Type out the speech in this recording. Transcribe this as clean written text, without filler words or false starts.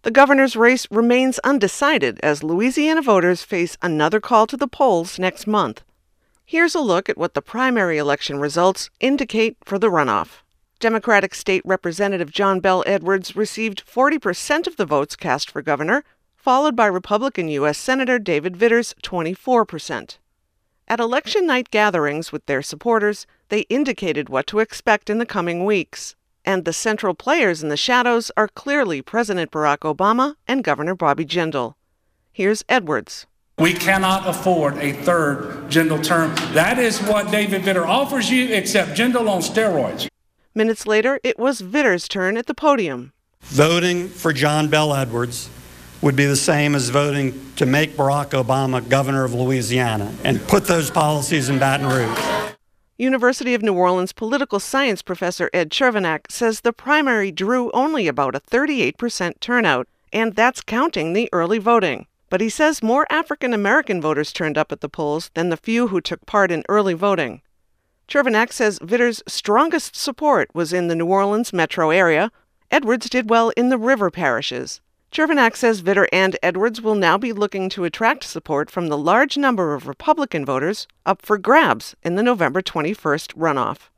The governor's race remains undecided as Louisiana voters face another call to the polls next month. Here's a look at what the primary election results indicate for the runoff. Democratic State Representative John Bel Edwards received 40% of the votes cast for governor, followed by Republican U.S. Senator David Vitter's 24%. At election night gatherings with their supporters, they indicated what to expect in the coming weeks. And the central players in the shadows are clearly President Barack Obama and Governor Bobby Jindal. Here's Edwards. We cannot afford a third Jindal term. That is what David Vitter offers you, except Jindal on steroids. Minutes later, it was Vitter's turn at the podium. Voting for John Bel Edwards would be the same as voting to make Barack Obama governor of Louisiana and put those policies in Baton Rouge. University of New Orleans political science professor Ed Chervenak says the primary drew only about a 38% turnout, and that's counting the early voting. But he says more African American voters turned up at the polls than the few who took part in early voting. Chervenak says Vitter's strongest support was in the New Orleans metro area. Edwards did well in the river parishes. Chervenak says Vitter and Edwards will now be looking to attract support from the large number of Republican voters up for grabs in the November 21st runoff.